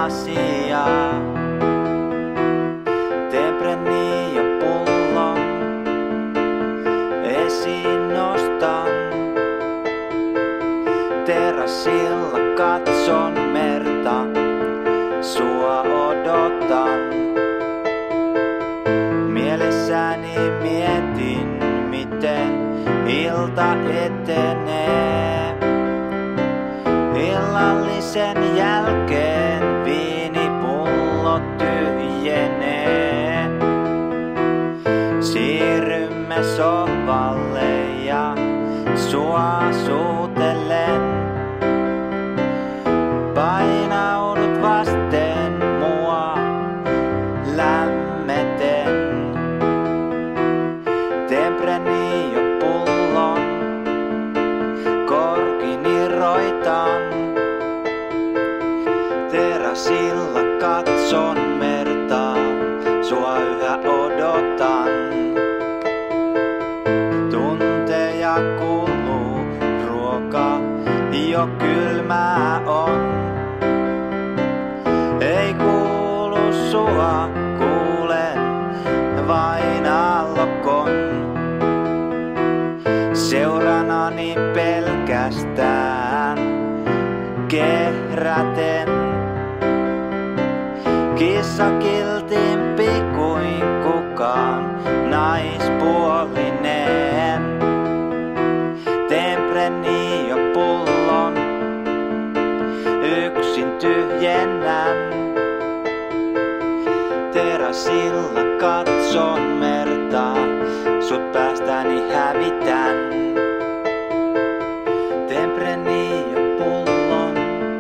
asiaa. Tempranillo-pullon esiin nostan. Terassilla katson merta, sua odotan. Mielessäni mietin, miten ilta etenee. Illallisen jälkeen viinipullo tyhjenee. Siirrymme sohvalle ja sua suutelen. Painaudut vasten mua lämmeten. Tempranillo-pullon korkin irroitan. Terassilla katson mertaa, sua yhä odotan. Tunteja kuluu, ruoka jo kylmää on. Ei kuulu sua, kuulen vain aallokon. Seuranani pelkästään kehräten. Kissa kiltimpi kuin kukaan naispuolinen. Tempranillo-pullon yksin tyhjennän. Terassilla katson mertaa, sut päästäni hävitän. Tempranillo-pullon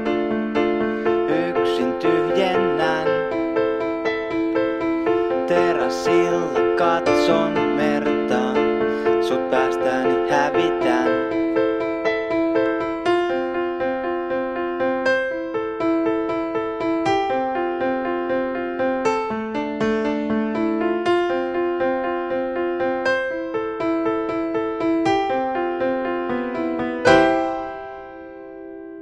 yksin tyhjennän. Terassilla katson